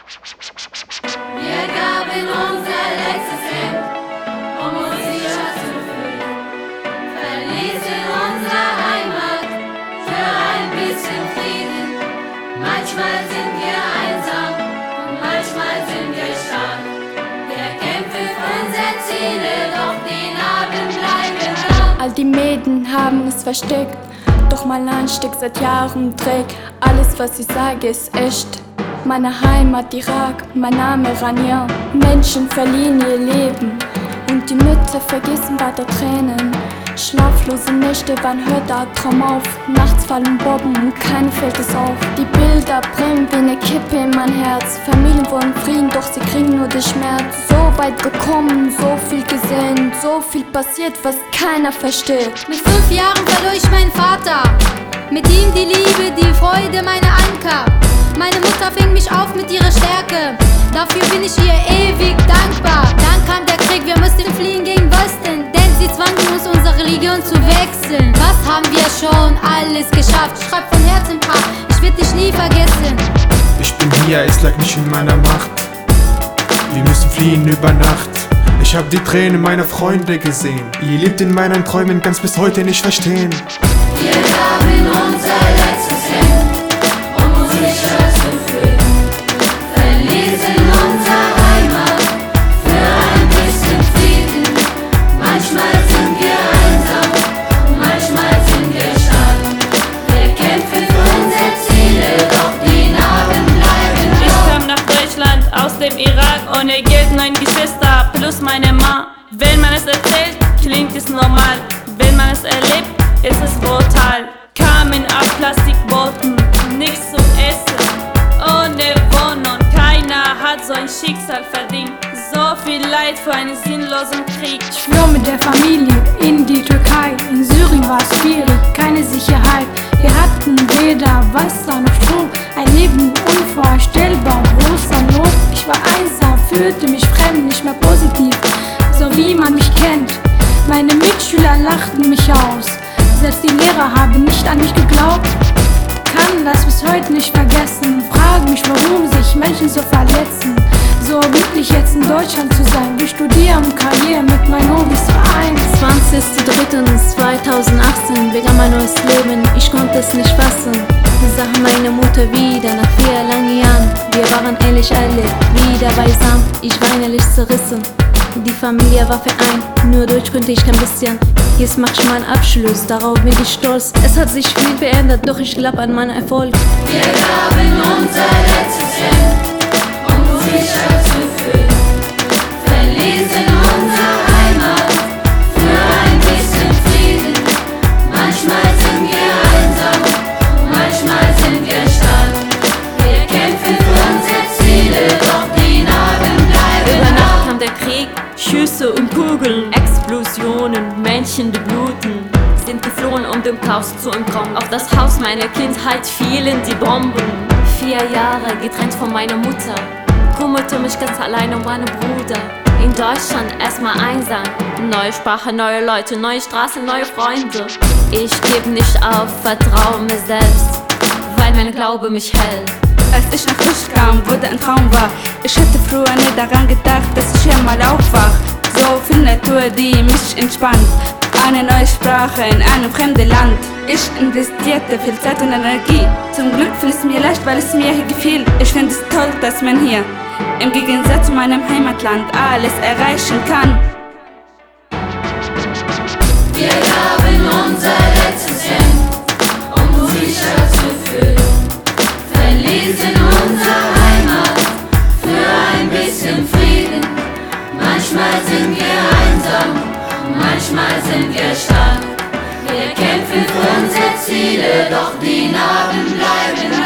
Wir gaben unser letztes Hemd, um uns sicher zu fühlen, verließen unsere Heimat für ein bisschen Frieden. Manchmal sind wir einsam und manchmal sind wir stark. Wir kämpfen für unsere Ziele, doch die Narben bleiben da. All die Mäden haben es versteckt, doch mein Anstieg seit Jahren trägt. Alles, was ich sage, ist echt. Meine Heimat Irak, mein Name Rania. Menschen verlieren ihr Leben und die Mütter vergessen weiter Tränen. Schlaflose Nächte, wann hört der Traum auf? Nachts fallen Bomben und keinem fällt es auf. Die Bilder brennen wie eine Kippe in mein Herz. Familien wollen Frieden, doch sie kriegen nur den Schmerz. So weit gekommen, so viel gesehen, so viel passiert, was keiner versteht. Mit 5 Jahren verlor ich meinen Vater, mit ihm die Liebe, die Freude, meine Anker. Meine Mutter fing mich auf mit ihrer Stärke, dafür bin ich ihr ewig dankbar. Dann kam der Krieg, wir mussten fliehen gegen Westen, denn sie zwangen uns, unsere Religion zu wechseln. Was haben wir schon alles geschafft? Schreib von Herzen, Pa, ich werd dich nie vergessen. Ich bin hier, es lag nicht in meiner Macht. Wir müssen fliehen über Nacht. Ich hab die Tränen meiner Freunde gesehen. Ihr lebt in meinen Träumen, kann's bis heute nicht verstehen. Wir gaben unser letztes Hemd, um uns sicher zu fühlen, verließen unsere Heimat für ein bisschen Frieden. Manchmal sind wir einsam, manchmal sind wir stark. Wir kämpfen für unsere Ziele, doch die Narben bleiben da. Ich kam nach Deutschland aus dem Irak, ohne Geld, 9 Geschwister plus meine Ma. Wenn man es erzählt, klingt es normal. Wenn man es erlebt, ist es brutal. Kamen auf Plastikbooten, nichts zum Essen, ohne Wohnung. Keiner hat so ein Schicksal verdient. So viel Leid für einen sinnlosen Krieg. Ich floh mit der Familie in die Türkei. In Syrien war es schwierig, keine Sicherheit. Wir hatten weder Wasser noch Strom. Ein Leben unvorstellbar, großer Not. Ich war einsam, fühlte mich fremd, nicht mehr positiv, so wie man mich kennt. Meine Mitschüler lachten mich aus, selbst die Lehrer haben nicht an mich geglaubt. Kann das bis heute nicht vergessen, frage mich, warum sich Menschen so verletzen. So glücklich jetzt in Deutschland zu sein, wir studieren Karriere mit meinen Hobbys vereint. 20.03.2018 begann mein neues Leben, ich konnte es nicht fassen. Sah meine Mutter wieder nach 4 langen Jahren. Wir waren ehrlich alle wieder beisammen, ich war innerlich zerrissen. Die Familie war vereint, nur Deutsch konnte ich kein bisschen. Jetzt mach ich meinen Abschluss, darauf bin ich stolz. Es hat sich viel verändert, doch ich glaub an meinen Erfolg. Wir gaben unser letztes Hemd, um uns sicher zu fühlen, verließen unsere Heimat für ein bisschen Frieden. Manchmal sind wir einsam, manchmal sind wir stark. Wir kämpfen für unsere Ziele, doch die Narben bleiben Über da. Nacht kam der Krieg, Schüsse und Kugeln, Explosionen, Menschen, die bluten, sind geflohen, um dem Chaos zu entkommen. Auf das Haus meiner Kindheit fielen die Bomben. 4 Jahre getrennt von meiner Mutter, kümmerte mich ganz allein um meinen Bruder. In Deutschland erstmal einsam, neue Sprache, neue Leute, neue Straßen, neue Freunde. Ich geb nicht auf, vertraue mir selbst, weil mein Glaube mich hält. Als ich nach Tisch kam, wurde ein Traum wahr. Ich hätte früher nie daran gedacht, dass ich hier mal aufwach. So viel Natur, die mich entspannt. Eine neue Sprache in einem fremden Land. Ich investierte viel Zeit und Energie. Zum Glück fiel es mir leicht, weil es mir hier gefiel. Ich finde es toll, dass man hier, im Gegensatz zu meinem Heimatland, alles erreichen kann. Wir gaben unser letztes Hemd, um uns sicher zu fühlen, verließen unsere Heimat für ein bisschen Frieden. Manchmal sind wir einsam, manchmal sind wir stark. Wir kämpfen für unsere Ziele, doch die Narben bleiben da.